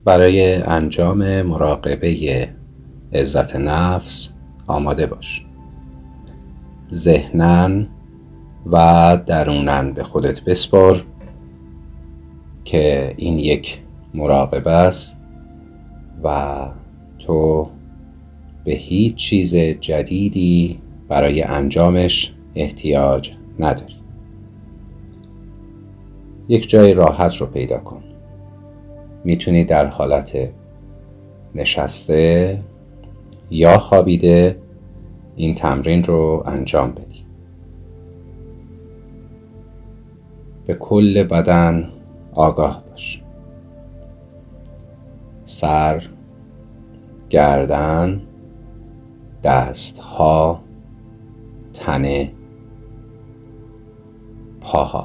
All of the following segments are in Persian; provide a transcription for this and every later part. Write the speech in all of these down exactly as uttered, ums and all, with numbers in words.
برای انجام مراقبه عزت نفس آماده باش. ذهناً و دروناً به خودت بسپار که این یک مراقبه است و تو به هیچ چیز جدیدی برای انجامش احتیاج نداری. یک جای راحت رو پیدا کن. میتونی در حالت نشسته یا خوابیده این تمرین رو انجام بدی. به کل بدن آگاه باش. سر، گردن، دستها، تنه، پاها.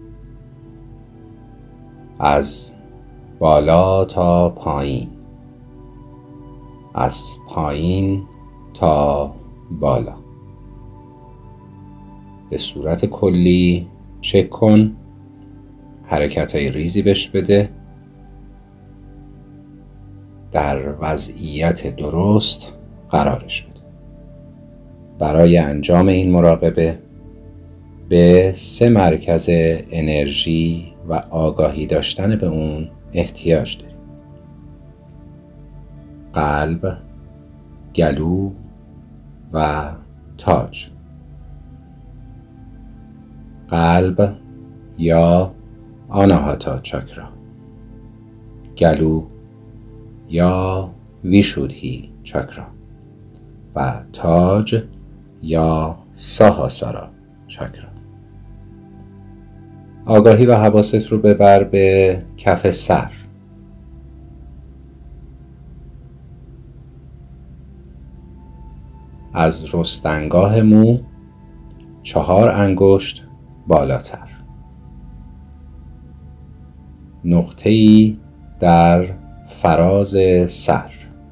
از بالا تا پایین، از پایین تا بالا. به صورت کلی چک کن، حرکت‌های ریزی بهش بده، در وضعیت درست قرارش بده. برای انجام این مراقبه به سه مرکز انرژی و آگاهی داشتن به اون احتیاج داری: قلب، گلو و تاج. قلب یا آناهاتا چاکرا، گلو یا ویشودهی چاکرا و تاج یا ساهاسارا چاکرا. آگاهی و حواست رو ببر به کف سر. از رستنگاه مو چهار انگشت بالاتر. نقطه‌ای در فراز سر.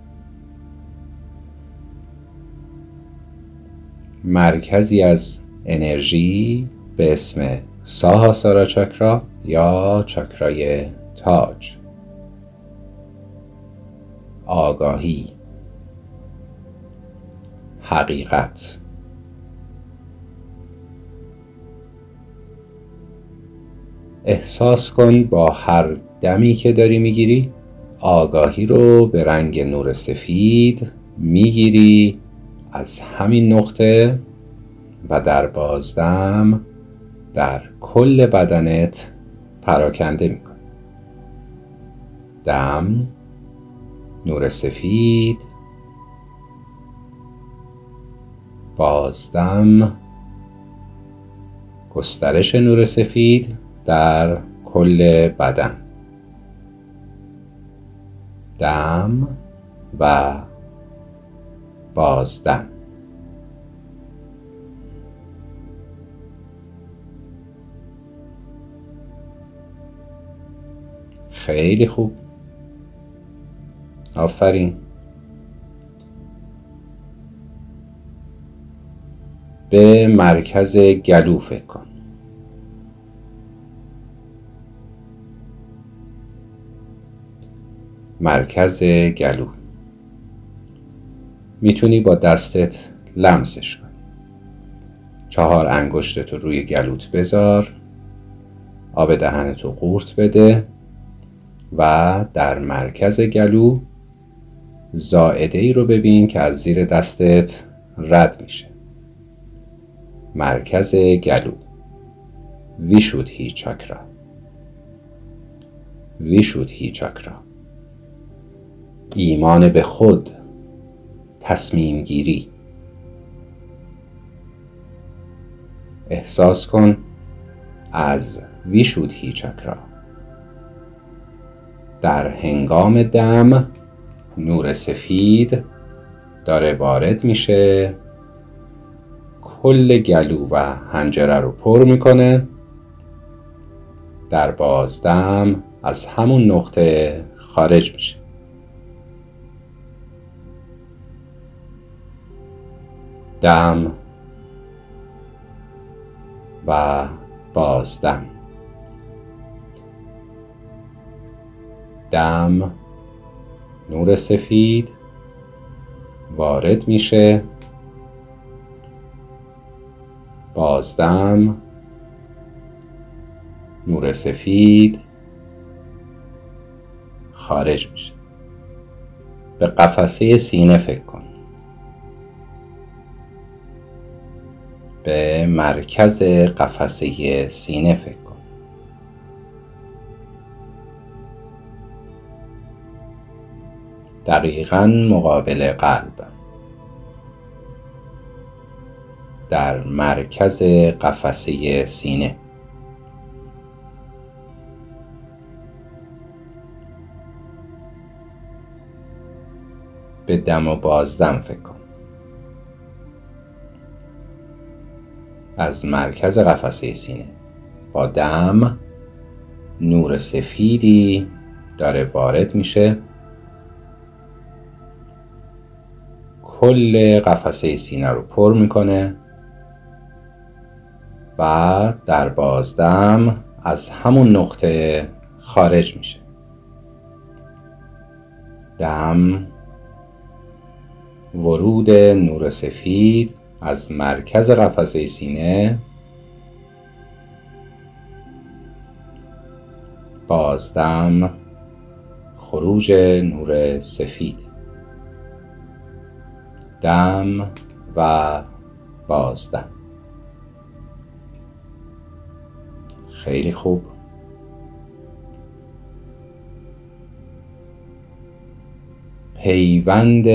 مرکزی از انرژی به اسم ساهاسارا چاکرا یا چاکرای تاج. آگاهی، حقیقت. احساس کن با هر دمی که داری میگیری آگاهی رو به رنگ نور سفید میگیری از همین نقطه و در بازدم در کل بدنت پراکنده میکنی. دم، نور سفید، بازدم، گسترش نور سفید در کل بدن. دم و بازدم. خیلی خوب. آفرین. به مرکز گلو فکر کن. مرکز گلو. میتونی با دستت لمسش کنی. چهار انگشتتو روی گلوت بذار. آب دهنتو قورت بده و در مرکز گلو زائده ای رو ببین که از زیر دستت رد میشه. مرکز گلو، ویشودهی چاکرا. ویشودهی چاکرا. ایمان به خود، تصمیم گیری. احساس کن از ویشودهی چاکرا در هنگام دم نور سفید داره وارد میشه، کل گلو و حنجره رو پر میکنه. در بازدم از همون نقطه خارج میشه. دم و بازدم. دم نور سفید وارد میشه، بازدم نور سفید خارج میشه. به قفسه سینه فکر کن. به مرکز قفسه سینه فکر کن. دقیقاً مقابل قلب، در مرکز قفسه سینه. به دم و بازدم فکر کن. از مرکز قفسه سینه با دم نور سفیدی داره وارد میشه، کل قفسه سینه رو پر میکنه و در بازدم از همون نقطه خارج میشه. دم ورود نور سفید از مرکز قفسه سینه، بازدم خروج نور سفید. دم و بازدم. خیلی خوب. پیوند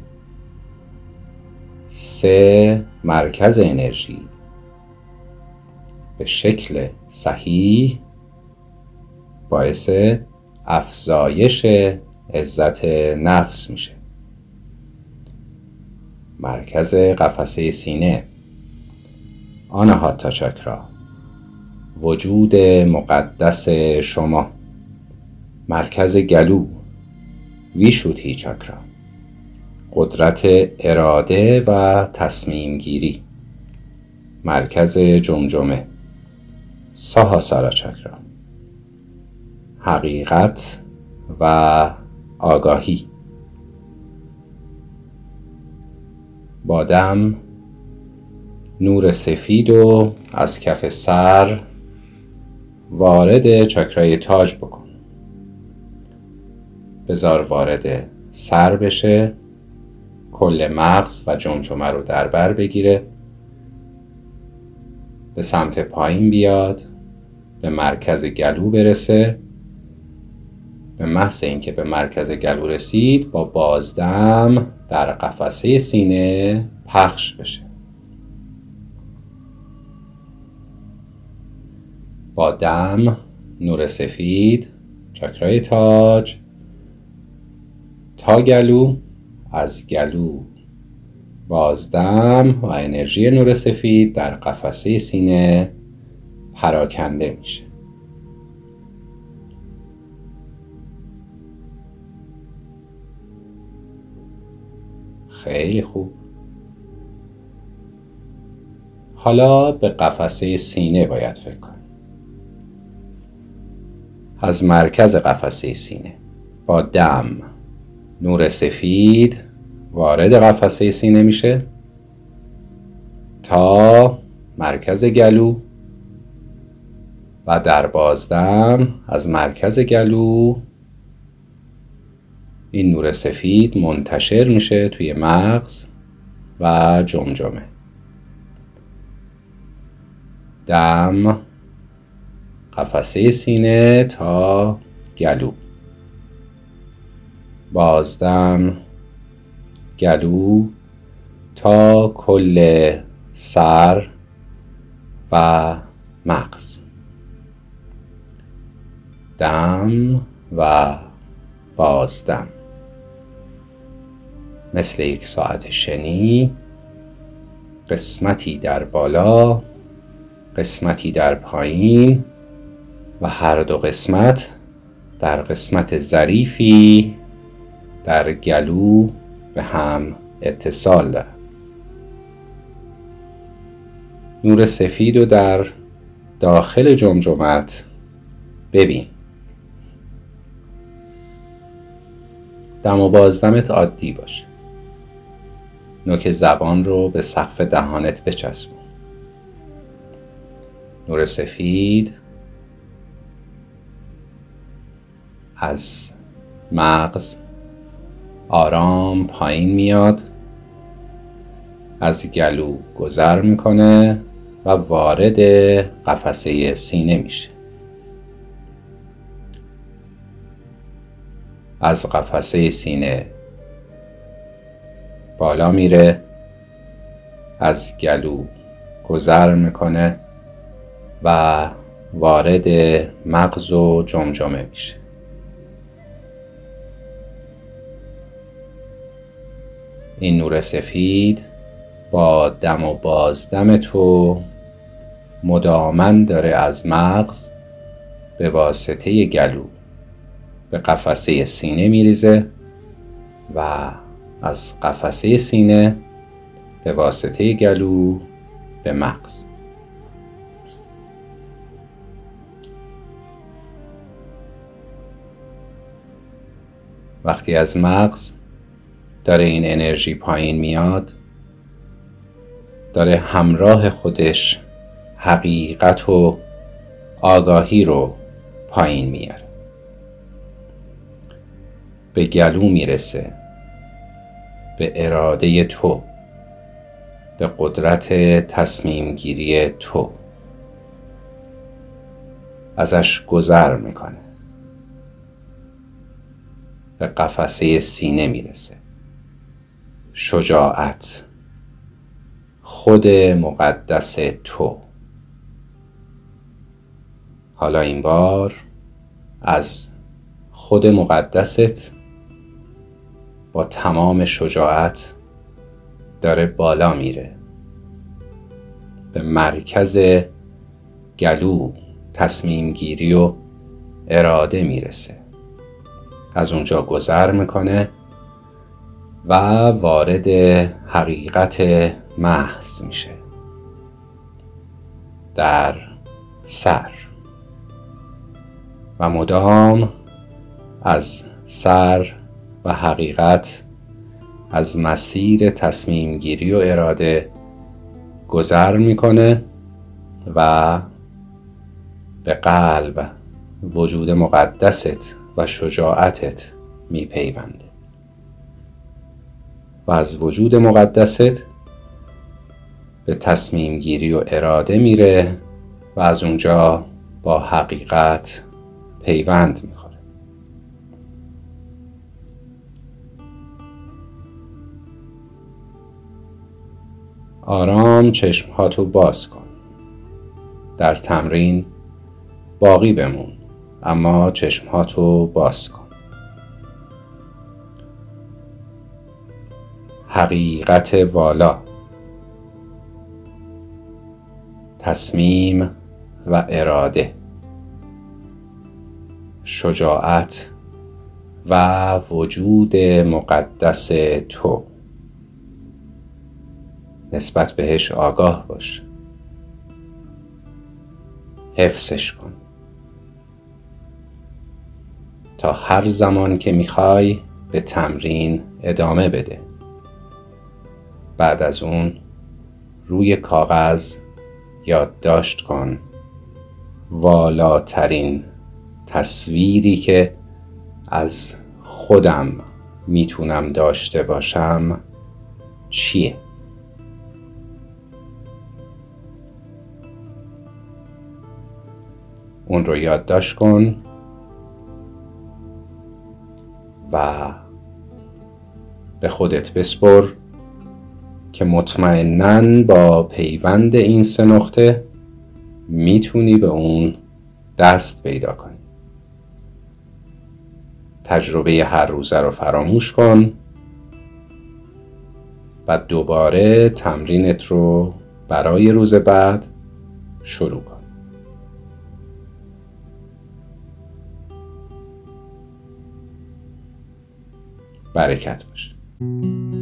سه مرکز انرژی به شکل صحیح باعث افزایش عزت نفس میشه. مرکز قفسه سینه، آناهاتا چاکرا، وجود مقدس شما. مرکز گلو، ویشودھی چاکرا، قدرت اراده و تصمیم گیری. مرکز جمجمه، ساهاسرا چاکرا، حقیقت و آگاهی. با دم نور سفید و از کف سر وارد چاکرای تاج بکن. بذار وارد سر بشه، کل مغز و جمجمه رو در بر بگیره، به سمت پایین بیاد، به مرکز گلو برسه. به محض اینکه به مرکز گلو رسید با بازدم در قفسه سینه پخش بشه. با دم نور سفید چاکرای تاج تا گلو، از گلو بازدم و انرژی نور سفید در قفسه سینه پراکنده میشه. خیلی خوب. حالا به قفسه سینه باید فکر کن. از مرکز قفسه سینه با دم نور سفید وارد قفسه سینه میشه تا مرکز گلو و در بازدم از مرکز گلو این نور سفید منتشر میشه توی مغز و جمجمه. دم قفسه سینه تا گلو، بازدم گلو تا کل سر و مغز. دم و بازدم مثل یک ساعت شنی، قسمتی در بالا قسمتی در پایین و هر دو قسمت در قسمت ظریفی در گلو به هم اتصال دارد. نور سفید رو در داخل جمجمت ببین. دم و بازدمت عادی باشه. نوک زبان رو به سقف دهانت بچسبون. نور سفید از مغز آرام پایین میاد، از گلو گذر میکنه و وارد قفسه سینه میشه. از قفسه سینه بالا میره، از گلو گذر میکنه و وارد مغز و جمجمه میشه. این نور سفید با دم و بازدم تو مداماً داره از مغز به واسطه گلو به قفسه سینه میریزه و از قفسه سینه به واسطه گلو به مغز. وقتی از مغز داره این انرژی پایین میاد، داره همراه خودش حقیقت و آگاهی رو پایین میاره. به گلو میرسه، به اراده تو، به قدرت تصمیم گیری تو. ازش گذر میکنه، به قفسه سینه میرسه. شجاعت، خود مقدس تو. حالا این بار از خود مقدست با تمام شجاعت داره بالا میره، به مرکز گلو تصمیم گیری و اراده میرسه. از اونجا گذر میکنه و وارد حقیقت محض میشه، در سر، و مدام از سر و حقیقت، از مسیر تصمیم گیری و اراده گذر میکنه و به قلب، وجود مقدست و شجاعتت میپیونده و از وجود مقدست به تصمیم گیری و اراده میره و از اونجا با حقیقت پیوند میخوره. آرام چشمهاتو باز کن. در تمرین باقی بمون، اما چشمهاتو باز کن. حقیقت والا، تصمیم و اراده، شجاعت و وجود مقدس تو. نسبت بهش آگاه باش، حفظش کن تا هر زمان که میخوای به تمرین ادامه بده. بعد از اون روی کاغذ یادداشت کن والاترین تصویری که از خودم میتونم داشته باشم چیه؟ اون رو یادداشت کن و به خودت بسپر که مطمئناً با پیوند این سه نقطه میتونی به اون دست پیدا کنی. تجربه هر روزه رو فراموش کن و دوباره تمرینت رو برای روز بعد شروع کن. برکت باشه.